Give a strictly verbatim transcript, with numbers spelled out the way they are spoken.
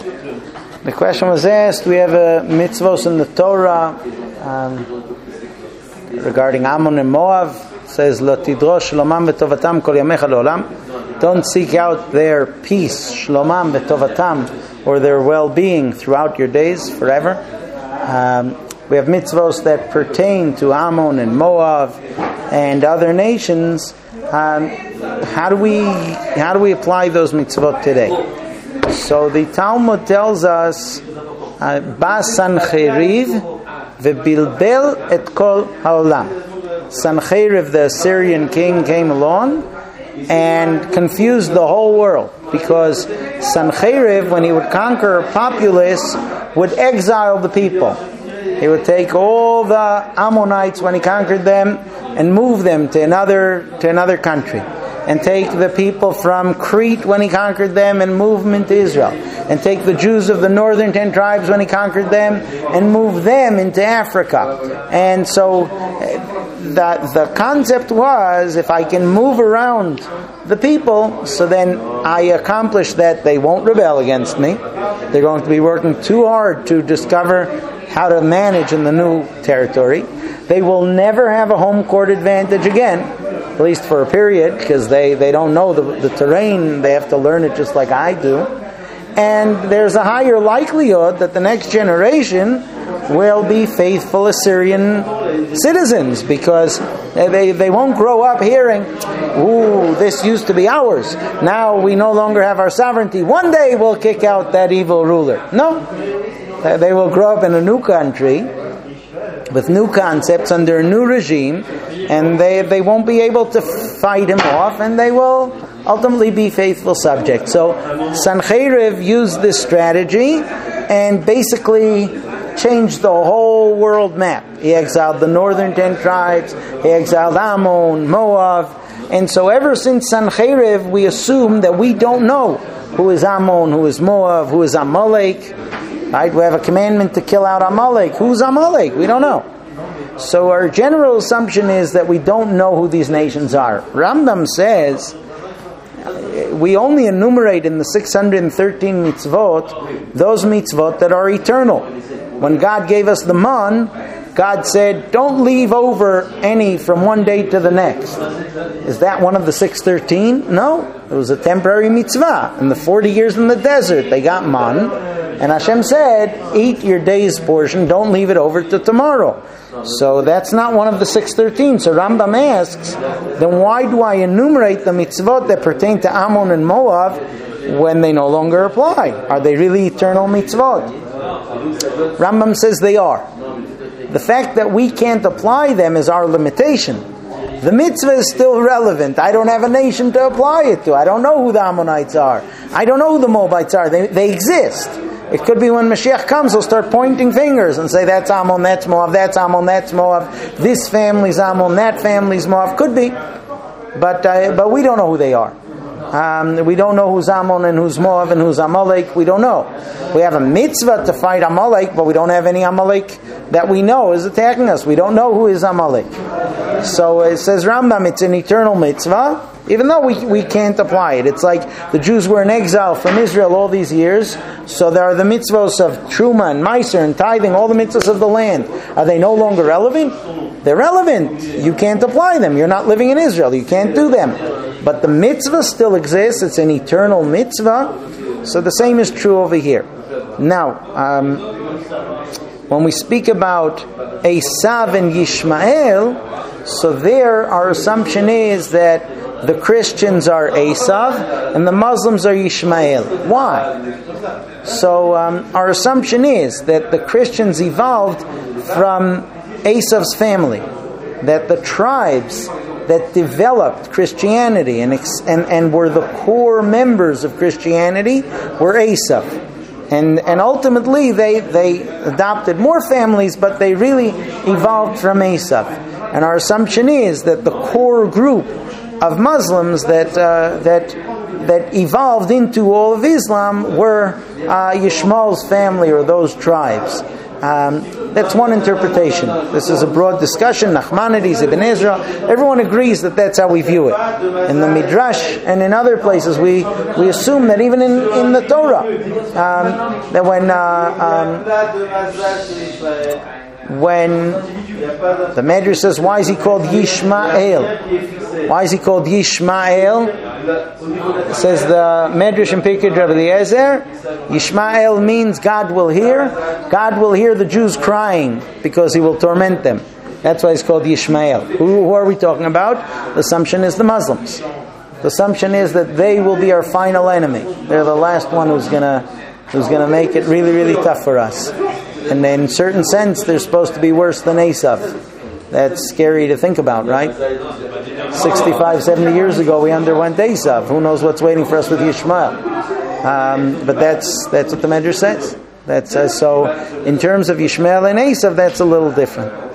The question was asked, we have a mitzvos in the Torah um, regarding Ammon and Moab. It says, Lo tidrosh shlomam v'tovatam kol yamecha le'olam. Don't seek out their peace, shlomam v'tovatam, or their well-being throughout your days, forever. Um, we have mitzvos that pertain to Ammon and Moab and other nations. Um, how do we how do we apply those mitzvot today? So the Talmud tells us, Ba Sancheriv v'bilbel et kol haolam. Sancheriv, the Assyrian king, came along and confused the whole world, because Sancheriv, when he would conquer a populace, would exile the people. He would take all the Ammonites when he conquered them and move them to another to another country, and take the people from Crete when he conquered them and move them into Israel, and take the Jews of the northern ten tribes when he conquered them and move them into Africa. And so the, the concept was, if I can move around the people, so then I accomplish that they won't rebel against me. They're going to be working too hard to discover how to manage in the new territory. They will never have a home court advantage again, at least for a period, because they, they don't know the, the terrain. They have to learn it just like I do. And there's a higher likelihood that the next generation will be faithful Assyrian citizens, because they, they won't grow up hearing, ooh, this used to be ours. Now we no longer have our sovereignty. One day we'll kick out that evil ruler. No. They will grow up in a new country with new concepts under a new regime, and they they won't be able to fight him off, and they will ultimately be faithful subjects. So Sancheriv used this strategy and basically changed the whole world map. He exiled the northern ten tribes, he exiled Ammon, Moab, and so ever since Sancheriv, we assume that we don't know who is Ammon, who is Moab, who is Amalek. Right? We have a commandment to kill out Amalek. Who's Amalek? We don't know. So our general assumption is that we don't know who these nations are. Rambam says we only enumerate in the six hundred thirteen mitzvot those mitzvot that are eternal. When God gave us the man, God said, don't leave over any from one day to the next. Is that one of the six hundred thirteen? No. It was a temporary mitzvah. In the forty years in the desert, they got man. And Hashem said, eat your day's portion, don't leave it over to tomorrow. So that's not one of the six hundred thirteen. So Rambam asks, then why do I enumerate the mitzvot that pertain to Ammon and Moab when they no longer apply? Are they really eternal mitzvot? Rambam says they are. The fact that we can't apply them is our limitation. The mitzvah is still relevant. I don't have a nation to apply it to. I don't know who the Ammonites are. I don't know who the Moabites are. They, they exist. It could be when Mashiach comes, he'll start pointing fingers and say, that's Ammon, that's Moab, that's Ammon, that's Moab. This family's Ammon, that family's Moab. Could be. But uh, but we don't know who they are. Um, we don't know who's Ammon and who's Moab and who's Amalek. We don't know. We have a mitzvah to fight Amalek, but we don't have any Amalek that we know is attacking us. We don't know who is Amalek. So it says Rambam, it's an eternal mitzvah, even though we, we can't apply it. It's like the Jews were in exile from Israel all these years, so there are the mitzvahs of Truma and Meiser and tithing, all the mitzvahs of the land. Are they no longer relevant? They're relevant. You can't apply them. You're not living in Israel. You can't do them. But the mitzvah still exists. It's an eternal mitzvah. So the same is true over here. Now, um, when we speak about Esav and Yishmael, so there our assumption is that the Christians are Esav and the Muslims are Yishmael. Why? So um, our assumption is that the Christians evolved from Esav's family, that the tribes that developed Christianity and, and and were the core members of Christianity were Esav. And and ultimately they, they adopted more families, but they really evolved from Esav. And our assumption is that the core group of Muslims that uh, that that evolved into all of Islam were uh, Yishmael's family or those tribes. Um, that's one interpretation. This is a broad discussion. Nachmanides, Ibn Ezra, everyone agrees that that's how we view it. In the Midrash and in other places, we, we assume that even in, in the Torah, um, that when uh, um, when the Medrash says, why is he called Yishmael? Why is he called Yishmael? It says the Medrash in Pirkei Rabbi Eliezer, Yishmael means God will hear. God will hear the Jews crying because He will torment them. That's why it's called Yishmael. Who, who are we talking about? The assumption is the Muslims. The assumption is that they will be our final enemy. They're the last one who's gonna who's gonna make it really, really tough for us. And in a certain sense, they're supposed to be worse than Esav. That's scary to think about, right? sixty-five, seventy years ago, we underwent Esav. Who knows what's waiting for us with Yishmael? Um, but that's that's what the Medrash says. That's uh, so. In terms of Yishmael and Esav, that's a little different.